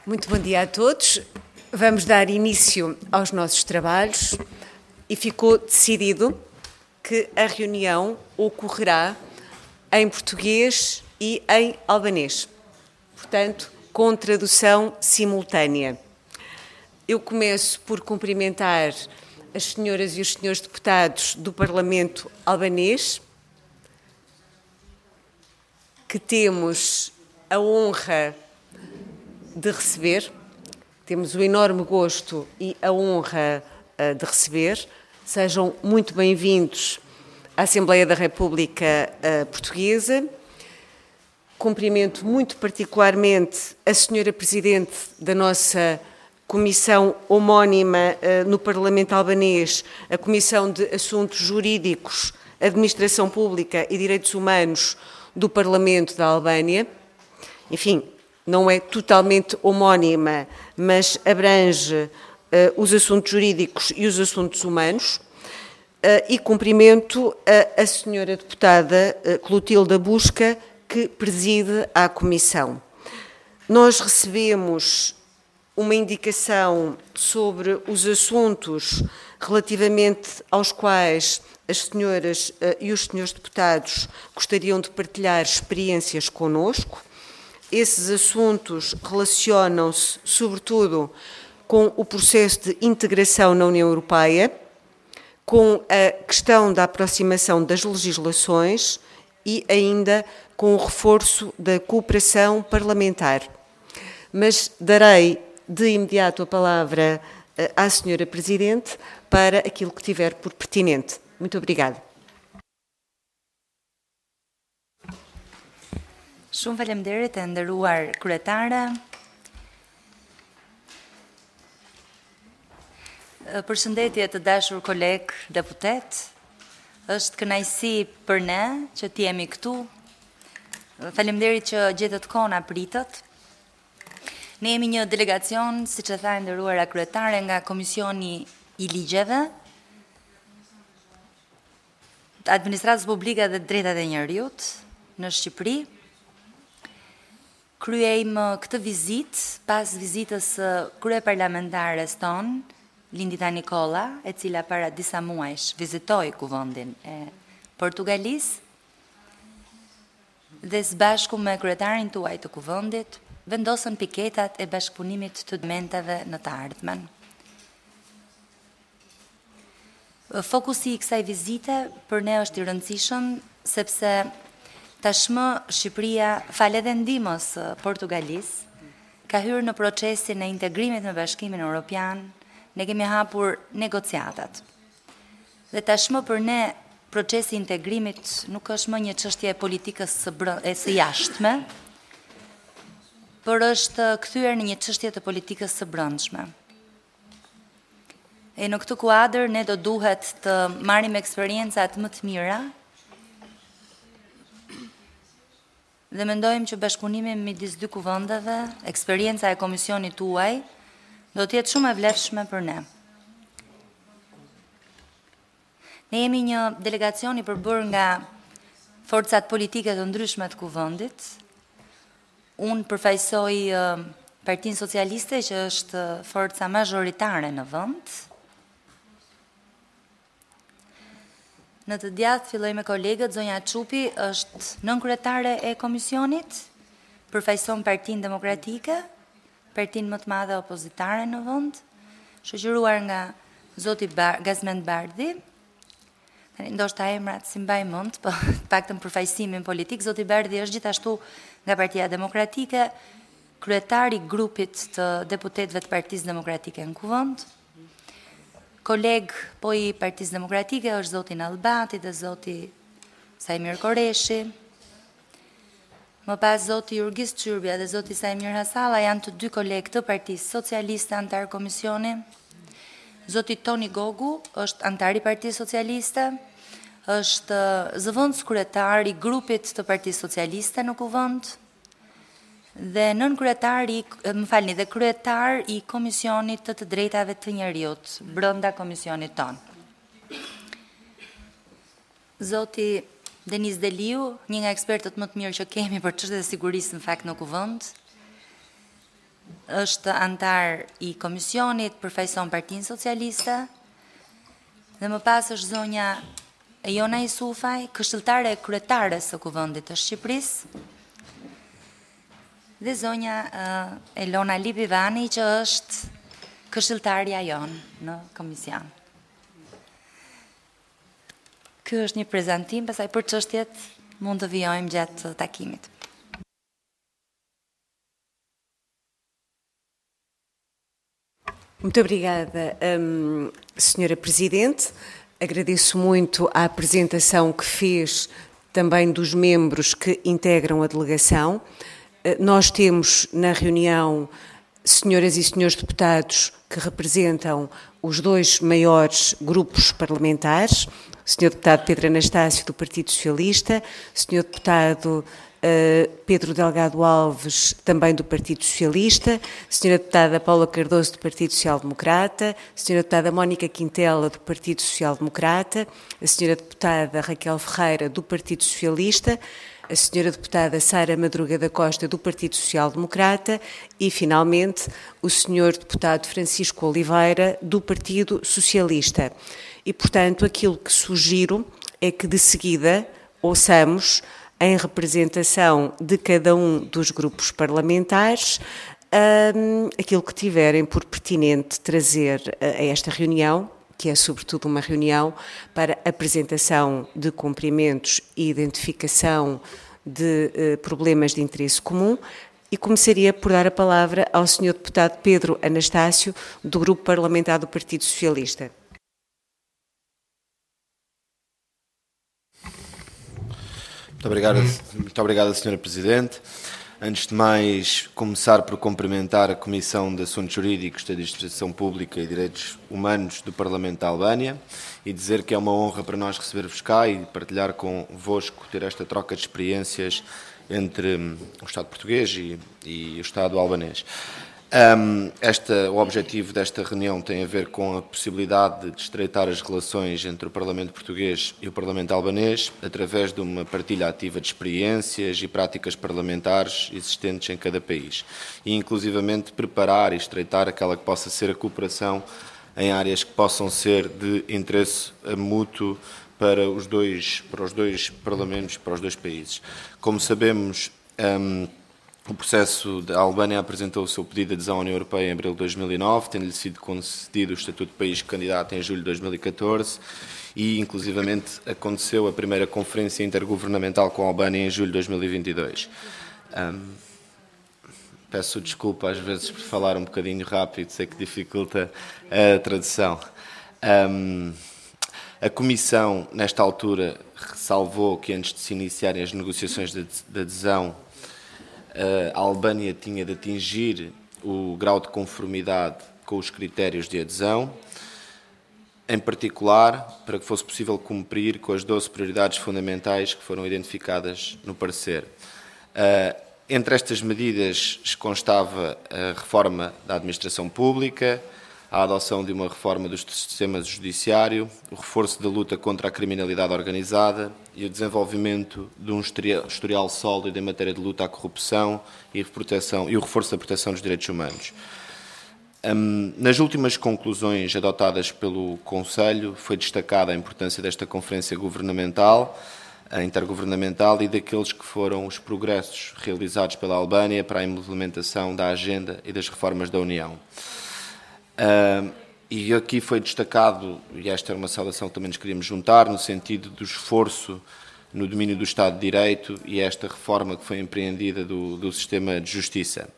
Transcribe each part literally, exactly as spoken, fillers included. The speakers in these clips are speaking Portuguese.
Muito bom dia a todos. Vamos dar início aos nossos trabalhos e ficou decidido que a reunião ocorrerá em português e em albanês, portanto, com tradução simultânea. Eu começo por cumprimentar as senhoras e os senhores deputados do Parlamento albanês, que temos a honra de receber, temos o enorme gosto e a honra uh, de receber. Sejam muito bem-vindos à Assembleia da República uh, Portuguesa. Cumprimento muito particularmente a senhora Presidente da nossa Comissão homónima uh, no Parlamento albanês, a Comissão de Assuntos Jurídicos, Administração Pública e Direitos Humanos do Parlamento da Albânia. Enfim, não é totalmente homónima, mas abrange uh, os assuntos jurídicos e os assuntos humanos. Uh, e cumprimento a, a senhora deputada uh, Clotilda Busca, que preside a Comissão. Nós recebemos uma indicação sobre os assuntos relativamente aos quais as senhoras uh, e os senhores deputados gostariam de partilhar experiências conosco. Esses assuntos relacionam-se, sobretudo, com o processo de integração na União Europeia, com a questão da aproximação das legislações e ainda com o reforço da cooperação parlamentar. Mas darei de imediato a palavra à senhora Presidente para aquilo que tiver por pertinente. Muito obrigada. Shumë faleminderit e nderuar kryetare. Përshëndetje të dashur koleg deputet. Është kënaqësi për ne që të jemi këtu. Faleminderit që gjetët kohën na pritët. Ne jemi një delegacion, siç e tha e nderuara kryetare, nga Komisioni i Ligjeve, të Administratës Publike dhe Drejtat e Njerëzit në Shqipëri. Kryejmë këtë vizit pas vizitës kryeparlamentares tonë, Lindita Nikola, e cila para disa muajsh vizitoi kuvendin e Portugalisë, dhe së bashku me kryetarin tuaj të kuvendit, vendosën piketat e bashkëpunimit të dokumenteve në të ardhmen. Fokusi i kësaj vizite për ne është i rëndësishëm sepse tashmë Shqipëria, falë edhe ndihmës së Portugalisë, ka hyrë në procesin e integrimit me Bashkimin Evropian. Ne kemi hapur negociatat. Dhe tashmë për ne procesi i integrimit nuk është më një çështje e politikës së, e së jashtme, por është kthyer në një çështje të politikës së brendshme. E në këtë kuadër ne do duhet të marrim eksperiencat më të mira dhe mendojmë që bashkëpunimi midis dy kuvendeve, eksperienca e komisionit tuaj, do të jetë shumë e vlefshme për ne. Ne jemi një delegacion i përbërë nga forcat politike të ndryshme të kuvendit. Unë përfaqësoj Partinë Socialiste, që është forca majoritare në vend. Në të djathtë filloj me kolegët, zonja Çupi është nënkryetare e komisionit, përfaqëson Partinë Demokratike, partinë më të madhe opozitare në vend, shoqëruar nga zoti Bar Gazmend Bardhi. Tani ndoshta emrat si mbaj mend, po të paktën përfaqësimin politik. Zoti Bardhi është gjithashtu nga Partia Demokratike, kryetari i grupit të deputetëve të Partisë Demokratike në kuvend. Koleg po i Partisë Demokratike është zoti Nallbati dhe zoti Sajmir Koreshi. Më pas zoti Jurgis Çyrbja dhe zoti Sajmir Hasalla janë të dy kolegë të Partisë Socialiste antar komisioni. Zoti Toni Gogu është antar i Partisë Socialiste, është zëvendës kryetar i grupit të Partisë Socialiste në kuvend dhe nën kryetar i, më falni, dhe kryetar i Komisionit të të drejtave të njerëzit brenda komisionit ton. Zoti Denis Deliu, një nga ekspertët më të mirë që kemi për çështjet e sigurisë në fakt në kuvend, është antar i Komisionit për Përfaqëson Partinë Socialiste, dhe më pas është zonja Ejona Isufaj, këshilltare e kryetares së Kuvendit të Shqipërisë, dhe zonja uh, Elona Lipivani, që është këshilltarja jonë në komision. Ky është një prezantim, pastaj për çështjet mund të vijojmë gjatë takimit. Muito obrigada, um, senhora Presidente. Agradeço muito a apresentação que fez também dos membros que integram a delegação. Uh, nós temos na reunião senhoras e senhores deputados que representam os dois maiores grupos parlamentares, o senhor deputado Pedro Anastácio, do Partido Socialista, o senhor deputado uh, Pedro Delgado Alves, também do Partido Socialista, a senhora deputada Paula Cardoso, do Partido Social Democrata, a senhora deputada Mónica Quintela, do Partido Social Democrata, a senhora deputada Raquel Ferreira, do Partido Socialista, a senhora deputada Sara Madruga da Costa, do Partido Social Democrata, e, finalmente, o senhor deputado Francisco Oliveira, do Partido Socialista. E, portanto, aquilo que sugiro é que, de seguida, ouçamos, em representação de cada um dos grupos parlamentares, um, aquilo que tiverem por pertinente trazer a, a esta reunião, que é sobretudo uma reunião para apresentação de cumprimentos e identificação de eh, problemas de interesse comum, e começaria por dar a palavra ao senhor deputado Pedro Anastácio, do Grupo Parlamentar do Partido Socialista. Muito obrigado, muito obrigado, senhora Presidente. Antes de mais, começar por cumprimentar a Comissão de Assuntos Jurídicos, da Administração Pública e Direitos Humanos do Parlamento da Albânia e dizer que é uma honra para nós receber-vos cá e partilhar convosco, ter esta troca de experiências entre o Estado português e, e o Estado albanês. Um, esta, o objetivo desta reunião tem a ver com a possibilidade de estreitar as relações entre o Parlamento português e o Parlamento albanês através de uma partilha ativa de experiências e práticas parlamentares existentes em cada país e, inclusivamente, preparar e estreitar aquela que possa ser a cooperação em áreas que possam ser de interesse mútuo para os dois, para os dois Parlamentos, para os dois países. Como sabemos, um, o processo da Albânia apresentou o seu pedido de adesão à União Europeia em abril de dois mil e nove, tendo-lhe sido concedido o estatuto de país candidato em julho de dois mil e catorze e, inclusivamente, aconteceu a primeira conferência intergovernamental com a Albânia em julho de dois mil e vinte e dois. Um, peço desculpa às vezes por falar um bocadinho rápido, sei que dificulta a tradução. Um, a Comissão, nesta altura, ressalvou que antes de se iniciarem as negociações de adesão, a Albânia tinha de atingir o grau de conformidade com os critérios de adesão, em particular para que fosse possível cumprir com as doze prioridades fundamentais que foram identificadas no parecer. Entre estas medidas constava a reforma da administração pública, a adoção de uma reforma do sistema judiciário, o reforço da luta contra a criminalidade organizada e o desenvolvimento de um historial sólido em matéria de luta à corrupção e, proteção, e o reforço da proteção dos direitos humanos. Um, nas últimas conclusões adotadas pelo Conselho, foi destacada a importância desta conferência governamental, intergovernamental e daqueles que foram os progressos realizados pela Albânia para a implementação da agenda e das reformas da União. Uh, e aqui foi destacado, e esta era uma saudação que também nos queríamos juntar, no sentido do esforço no domínio do Estado de Direito e esta reforma que foi empreendida do, do sistema de justiça.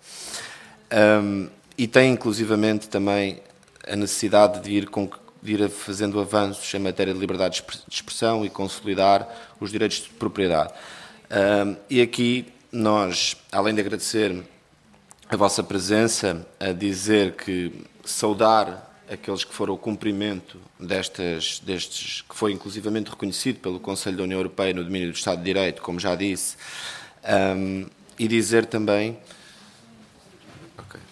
Um, e tem, inclusivamente, também a necessidade de ir, com, de ir fazendo avanços em matéria de liberdade de expressão e consolidar os direitos de propriedade. Um, e aqui nós, além de agradecer a vossa presença, a dizer que saudar aqueles que foram o cumprimento destas, destes, que foi inclusivamente reconhecido pelo Conselho da União Europeia no domínio do Estado de Direito, como já disse, um, e dizer também... Okay.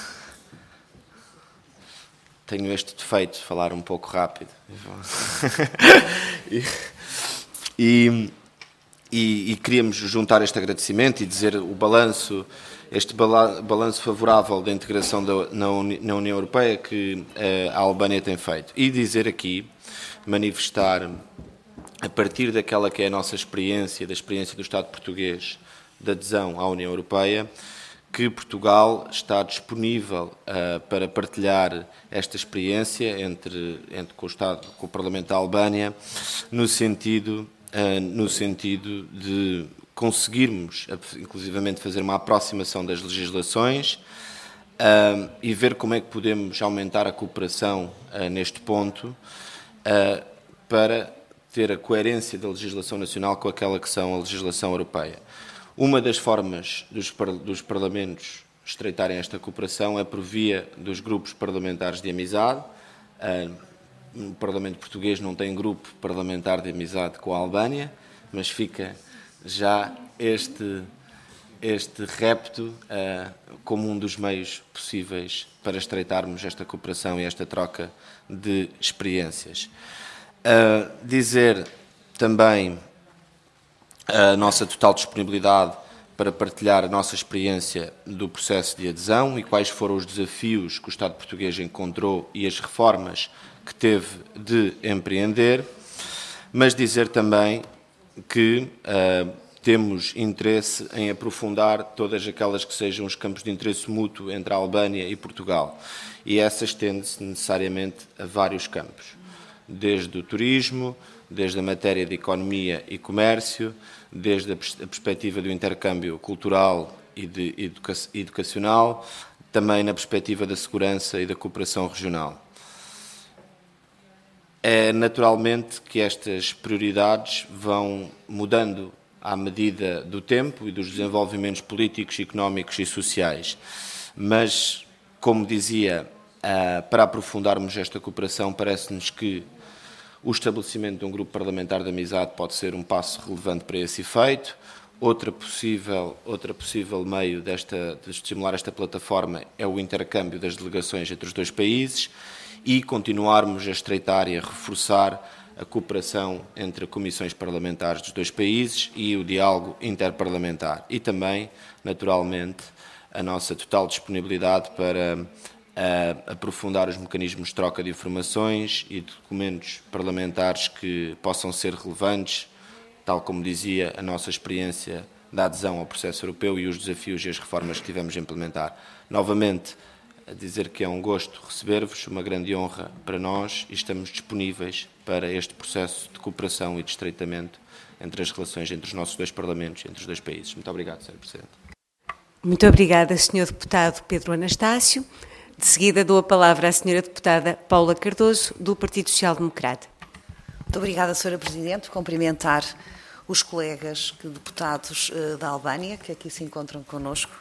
Tenho este defeito de falar um pouco rápido. e, e, e, e queríamos juntar este agradecimento e dizer o balanço, este balanço favorável da integração da, na, Uni, na União Europeia que uh, a Albânia tem feito. E dizer aqui, manifestar, a partir daquela que é a nossa experiência, da experiência do Estado português de adesão à União Europeia, que Portugal está disponível uh, para partilhar esta experiência entre, entre com o Estado, com o Parlamento da Albânia, no sentido, uh, no sentido de conseguirmos, inclusivamente, fazer uma aproximação das legislações uh, e ver como é que podemos aumentar a cooperação uh, neste ponto uh, para ter a coerência da legislação nacional com aquela que são a legislação europeia. Uma das formas dos, dos parlamentos estreitarem esta cooperação é por via dos grupos parlamentares de amizade. O Parlamento português não tem grupo parlamentar de amizade com a Albânia, mas fica já este, este repto uh, como um dos meios possíveis para estreitarmos esta cooperação e esta troca de experiências. Uh, dizer também a nossa total disponibilidade para partilhar a nossa experiência do processo de adesão e quais foram os desafios que o Estado português encontrou e as reformas que teve de empreender, mas dizer também que uh, temos interesse em aprofundar todas aquelas que sejam os campos de interesse mútuo entre a Albânia e Portugal, e essa estende-se necessariamente a vários campos, desde o turismo, desde a matéria de economia e comércio, desde a perspectiva do intercâmbio cultural e de educa educacional, também na perspectiva da segurança e da cooperação regional. É naturalmente que estas prioridades vão mudando à medida do tempo e dos desenvolvimentos políticos, económicos e sociais, mas, como dizia, para aprofundarmos esta cooperação, parece-nos que o estabelecimento de um grupo parlamentar de amizade pode ser um passo relevante para esse efeito. Outra possível, outra possível meio desta, de estimular esta plataforma é o intercâmbio das delegações entre os dois países e continuarmos a estreitar e a reforçar a cooperação entre comissões parlamentares dos dois países e o diálogo interparlamentar. E também, naturalmente, a nossa total disponibilidade para a aprofundar os mecanismos de troca de informações e de documentos parlamentares que possam ser relevantes, tal como dizia a nossa experiência da adesão ao processo europeu e os desafios e as reformas que tivemos a implementar. Novamente, a dizer que é um gosto receber-vos, uma grande honra para nós e estamos disponíveis para este processo de cooperação e de estreitamento entre as relações entre os nossos dois parlamentos, entre os dois países. Muito obrigado, senhor Presidente. Muito obrigada, senhor Deputado Pedro Anastácio. De seguida, dou a palavra à senhora Deputada Paula Cardoso, do Partido Social Democrata. Muito obrigada, senhora Presidente. Cumprimentar os colegas deputados uh, da Albânia, que aqui se encontram connosco,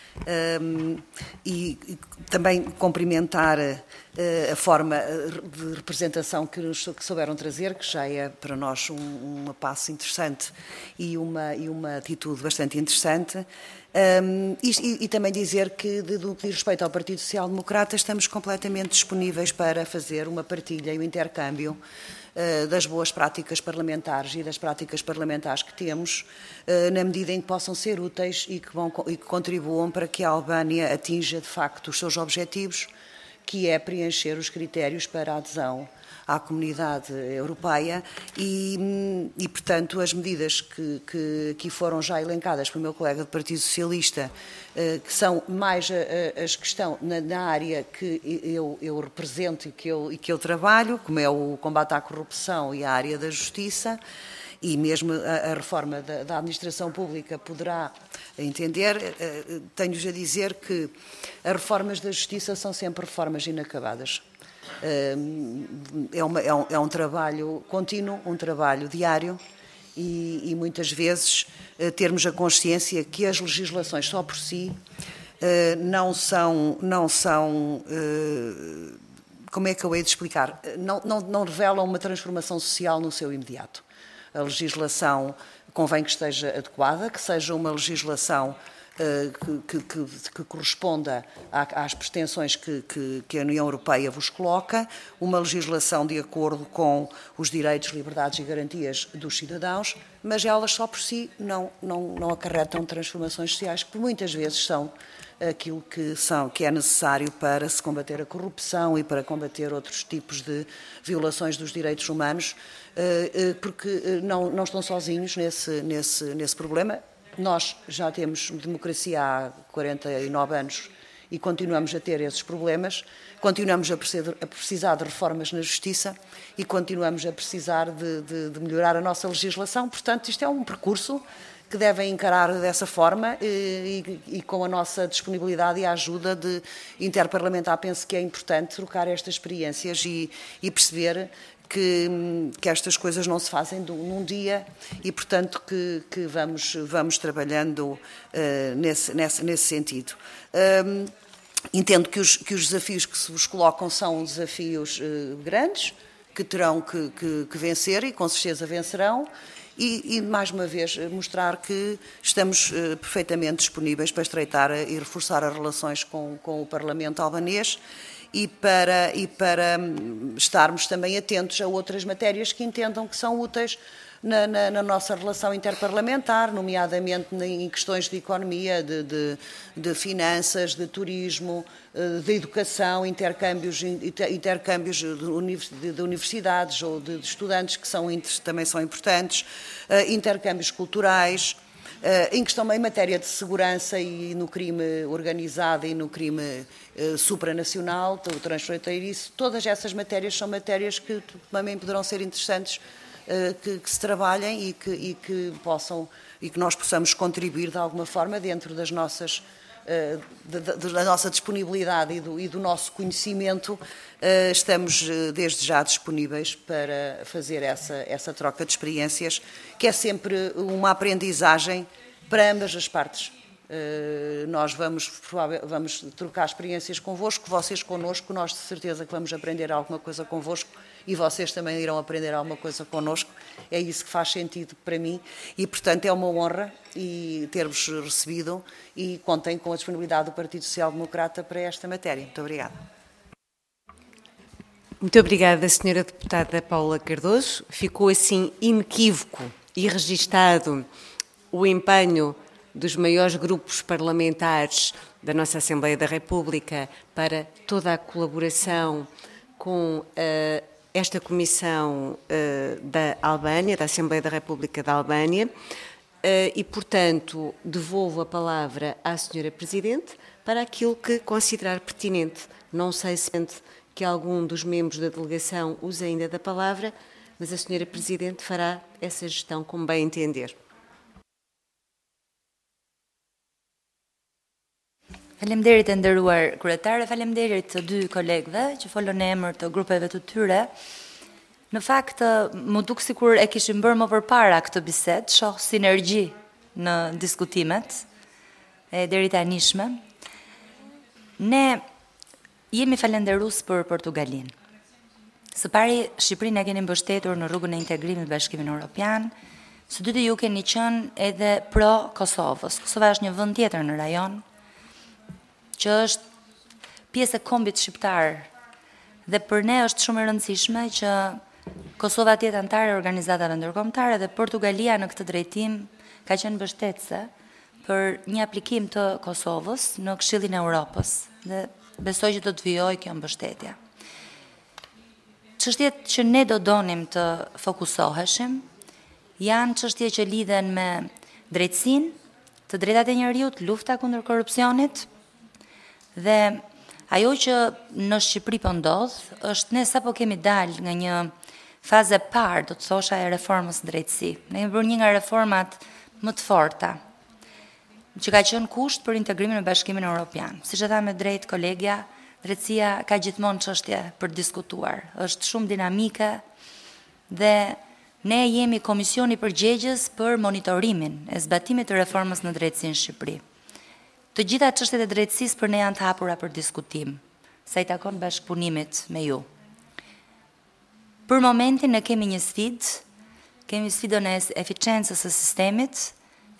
um, e, e também cumprimentar uh, a forma de representação que nos que souberam trazer, que já é para nós um, um passo interessante e uma, e uma atitude bastante interessante. Um, e, e também dizer que, de, do que diz respeito ao Partido Social Democrata, estamos completamente disponíveis para fazer uma partilha e um intercâmbio uh, das boas práticas parlamentares e das práticas parlamentares que temos, uh, na medida em que possam ser úteis e que, vão, e que contribuam para que a Albânia atinja, de facto, os seus objetivos, que é preencher os critérios para a adesão à comunidade europeia e, e portanto, as medidas que, que aqui foram já elencadas pelo meu colega do Partido Socialista, que são mais as que estão na, na área que eu, eu represento e que eu, e que eu trabalho, como é o combate à corrupção e a área da justiça, e mesmo a, a reforma da, da administração pública poderá entender. Tenho-vos a dizer que as reformas da justiça são sempre reformas inacabadas. É, uma, é, um, é um trabalho contínuo, um trabalho diário e, e muitas vezes termos a consciência que as legislações só por si não são, não são como é que eu hei de explicar, não, não, não revelam uma transformação social no seu imediato. A legislação convém que esteja adequada, que seja uma legislação que, que, que corresponda às pretensões que, que, que a União Europeia vos coloca, uma legislação de acordo com os direitos, liberdades e garantias dos cidadãos, mas elas só por si não, não, não acarretam transformações sociais que muitas vezes são aquilo que, são, que é necessário para se combater a corrupção e para combater outros tipos de violações dos direitos humanos, porque não, não estão sozinhos nesse, nesse, nesse problema. Nós já temos democracia há quarenta e nove anos e continuamos a ter esses problemas, continuamos a precisar de reformas na justiça e continuamos a precisar de, de, de melhorar a nossa legislação. Portanto, isto é um percurso que devem encarar dessa forma e, e, e com a nossa disponibilidade e a ajuda de interparlamentar, penso que é importante trocar estas experiências e, e perceber que, que estas coisas não se fazem do, num dia e, portanto, que, que vamos, vamos trabalhando uh, nesse, nesse, nesse sentido. Um, entendo que os, que os desafios que se vos colocam são desafios uh, grandes, que terão que, que, que vencer e com certeza vencerão. E, e, mais uma vez, mostrar que estamos uh, perfeitamente disponíveis para estreitar e reforçar as relações com, com o Parlamento albanês e para, e para um, estarmos também atentos a outras matérias que entendam que são úteis na, na, na nossa relação interparlamentar, nomeadamente em questões de economia, de, de, de finanças, de turismo, de educação, intercâmbios, intercâmbios de universidades ou de estudantes que são, também são importantes, intercâmbios culturais, em questão em matéria de segurança e no crime organizado e no crime supranacional, o transfronteiriço. Todas essas matérias são matérias que também poderão ser interessantes Que, que se trabalhem e que, e que possam e que nós possamos contribuir de alguma forma dentro das nossas da, da nossa disponibilidade e do, e do nosso conhecimento. Estamos desde já disponíveis para fazer essa, essa troca de experiências, que é sempre uma aprendizagem para ambas as partes. Nós vamos, vamos trocar experiências convosco, vocês connosco, nós de certeza que vamos aprender alguma coisa convosco e vocês também irão aprender alguma coisa connosco. É isso que faz sentido para mim e, portanto, é uma honra e ter-vos recebido e contem com a disponibilidade do Partido Social Democrata para esta matéria. Muito obrigada. Muito obrigada, senhora Deputada Paula Cardoso. Ficou assim inequívoco e registado o empenho dos maiores grupos parlamentares da nossa Assembleia da República para toda a colaboração com uh, esta Comissão uh, da Albânia, da Assembleia da República da Albânia, uh, e, portanto, devolvo a palavra à senhora Presidente para aquilo que considerar pertinente. Não sei se que algum dos membros da delegação use ainda da palavra, mas a senhora Presidente fará essa gestão como bem entender. Faleminderit e nderuar kryetare, faleminderit të dy kolegëve që folën në emër të grupeve të tyre. Në fakt, më duk sikur e kishim bërë më përpara këtë bisedë, shoh sinergji në diskutimet e deri tanishme. Ne jemi falenderues për Portugalinë. Së pari, Shqipërinë e keni mbështetur në rrugën e integrimit në Bashkimin Evropian. Së dyti, ju keni qenë edhe pro Kosovës. Kosova është një vend tjetër në rajon, që është pjesë e kombit shqiptar dhe për ne është shumë e rëndësishme që Kosova të jetë antare e organizatave ndërkombëtare dhe Portugalia në këtë drejtim ka qenë mbështetëse për një aplikim të Kosovës në Këshillin e Europës dhe besoj që do të vijojë kjo mbështetje. Çështjet që ne do donim të fokusoheshim janë çështje që lidhen me drejtësinë, të drejtat e njerëzit, lufta kundër korrupsionit. Dhe ajo që në Shqipëri po ndodh është ne sapo kemi dalë nga një fazë e parë, do të thosha, e reformës në drejtësi. Ne kemi bërë një nga reformat më të forta, që ka qenë kusht për integrimin në Bashkimin Evropian. Siç e tha me drejt kolegja, drejtësia ka gjithmonë çështje për diskutuar. Është shumë dinamike dhe ne jemi komisioni përgjegjës për monitorimin e zbatimit të reformës në drejtësi në Shqipëri. Të gjitha çështjet e drejtësisë për ne janë të hapura për diskutim, sa i takon bashkëpunimit me ju. Për momentin ne kemi një sfidë, kemi sfidën e eficiencës së sistemit,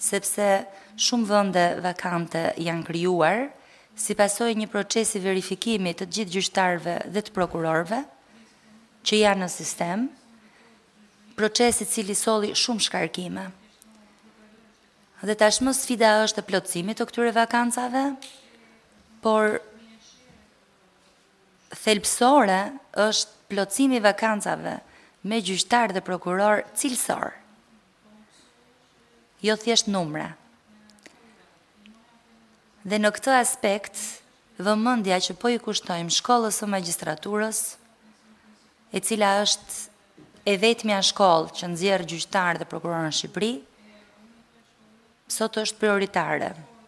sepse shumë vende vakante janë krijuar si pasojë një procesi verifikimi të gjithë gjyqtarëve dhe të prokurorëve që janë në sistem, procesi cili solli shumë shkarkime. Dhe tashmë sfida është e plotësimit të këtyre vakancave, por thelbësore është plotësimi i vakancave me gjyqtar dhe prokuror cilësor. Jo thjesht numra. Dhe në këtë aspekt, vëmendja që po i kushtojmë shkollës së magjistraturës, e cila është e vetmja shkollë që nxjerr gjyqtar dhe prokuror në Shqipëri, sot është prioritare.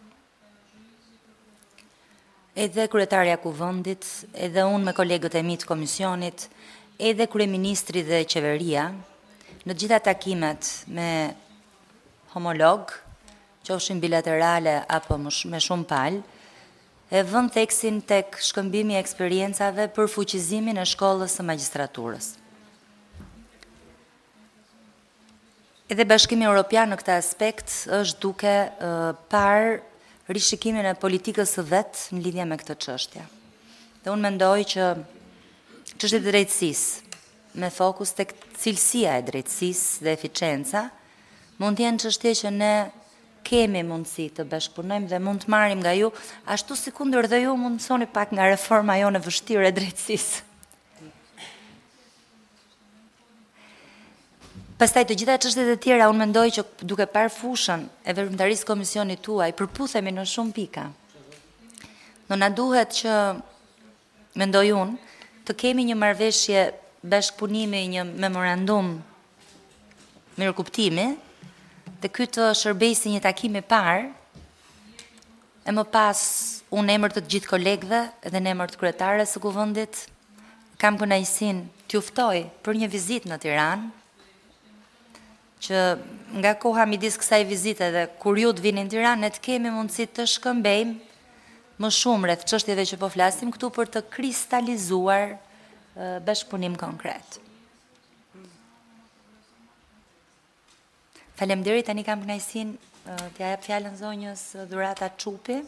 Edhe kryetarja kuvendit, edhe unë me kolegët e mi të komisionit, edhe kryeministri dhe qeveria, në gjitha takimet me homolog, qofshin bilaterale apo me shumë palë, e vënë theksin tek shkëmbimi i eksperiencave për fuqizimin e shkollës së magjistraturës. Edhe Bashkimi Evropian në këtë aspekt është duke uh, parë rishikimin e politikës së vet në lidhje me këtë çështje. Dhe unë mendoj që çështja e drejtësisë, me fokus tek cilësia e drejtësisë dhe eficienca, mund të jenë çështje që ne kemi mundësi të bashkëpunojmë dhe mund të marrim nga ju, ashtu si kundër dhe ju mund të mësoni pak nga reforma jone vështirë e drejtësisë. Pastaj të gjitha çështjet e tjera, unë mendoj që duke parë fushën e veprimtarisë komisionit tuaj, përputhemi në shumë pika. Do na duhet që, mendoj unë, të kemi një marrëveshje bashkëpunimi, një memorandum mirëkuptimi, dhe ky të shërbejë si një takim i parë, e më pas unë në emër të gjithë kolegëve dhe në emër të kryetares së kuvendit, kam kënaqësinë t'ju ftoj për një vizitë në Tiranë, që nga koha midis kësaj vizite dhe kur ju të vini në Tiranë, ne të kemi mundësi të shkëmbejmë më shumë rreth çështjeve që po flasim këtu për të kristalizuar uh, bashkëpunim konkret. Faleminderit, tani kam kënaqësinë uh, t'ja jap fjalën zonjës Dhurata Çupi.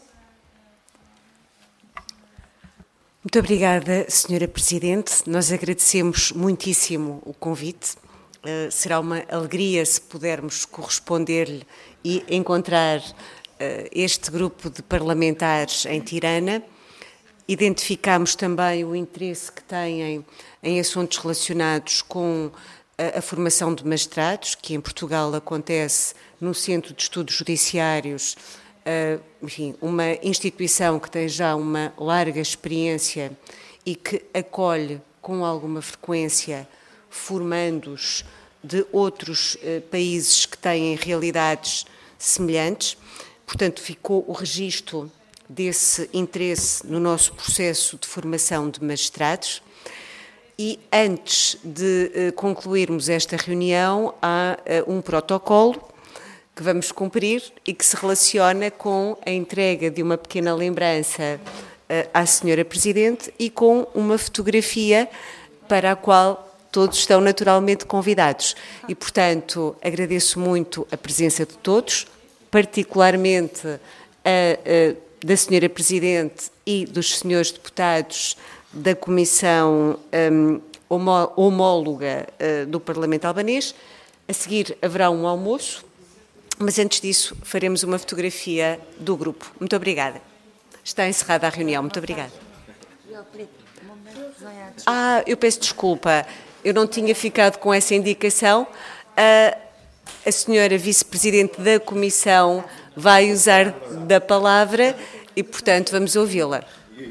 Muito obrigada, senhora Presidente. Nós agradecemos muitíssimo o convite. Uh, será uma alegria se pudermos corresponder-lhe e encontrar uh, este grupo de parlamentares em Tirana. Identificamos também o interesse que têm em assuntos relacionados com a, a formação de magistrados, que em Portugal acontece no Centro de Estudos Judiciários, uh, enfim, uma instituição que tem já uma larga experiência e que acolhe com alguma frequência formandos de outros eh, países que têm realidades semelhantes. Portanto, ficou o registro desse interesse no nosso processo de formação de magistrados. E antes de eh, concluirmos esta reunião, há eh, um protocolo que vamos cumprir e que se relaciona com a entrega de uma pequena lembrança eh, à senhora Presidente e com uma fotografia para a qual todos estão naturalmente convidados. E, portanto, agradeço muito a presença de todos, particularmente a, a, da senhora Presidente e dos senhores deputados da Comissão um, homó, homóloga uh, do Parlamento Albanês. A seguir haverá um almoço, mas antes disso faremos uma fotografia do grupo. Muito obrigada. Está encerrada a reunião. Muito obrigada. Ah, eu peço desculpa. Eu não tinha ficado com essa indicação. A, a senhora vice-presidente da Comissão vai usar da palavra e, portanto, vamos ouvi-la.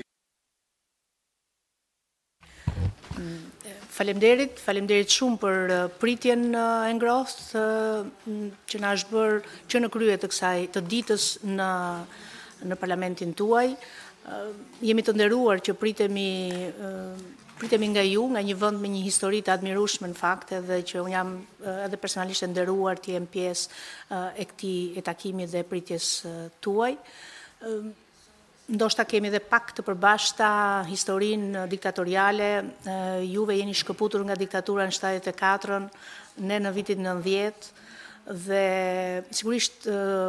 Faleminderit, faleminderit shumë për pritjen e ngrohtë që na është bërë që në krye të kësaj të ditës në në parlamentin tuaj. Jemi të nderuar që pritemi pritemi nga ju, nga një vend me një histori të admirueshme në fakt, edhe që un jam edhe personalisht e nderuar të jem pjesë e këtij e takimit dhe pritjes tuaj. Ndoshta kemi edhe pak të përbashkëta historinë diktatoriale, juve jeni shkëputur nga diktatura në shtatëdhjetë e katër, ne në vitin nëntëdhjetë, dhe sigurisht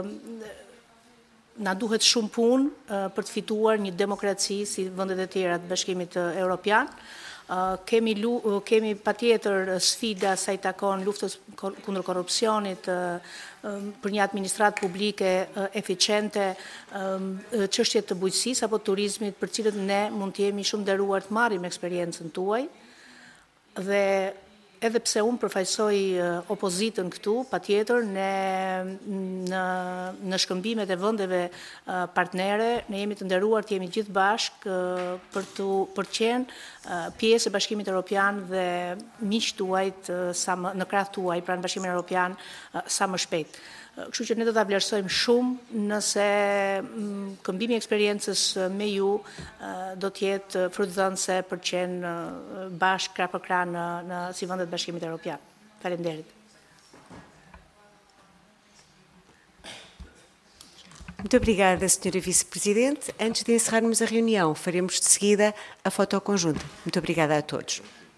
na duhet shumë punë për të fituar një demokraci si vendet e tjera të Bashkimit Evropian. Kemi, kemi patjetër sfida sa i takon luftës kundër korrupsionit, për një administratë publike eficiente, çështjet të bujqësisë apo turizmit, për cilët ne mund të jemi shumë nderuar të marrim eksperiencën tuaj. Dhe edhe pse unë përfaqësoj opozitën këtu, patjetër ne në, në shkëmbimet e vendeve partnere ne jemi të nderuar të jemi gjithë bashkë për të për të qenë pjesë e Bashkimit Evropian dhe miq tuajt sa më, në krah tuaj pranë Bashkimit Evropian sa më shpejt. Kështu që ne do ta vlerësojmë shumë nëse këmbimi i eksperiencës me ju do të jetë frutëdhënëse për të qenë bashkë krah për krah në, në si vendet Bashkimit Evropian. Faleminderit. Muito obrigada, senhora Vice-Presidente. Antes de encerrarmos a reunião, faremos de seguida a foto conjunta. Muito obrigada a todos.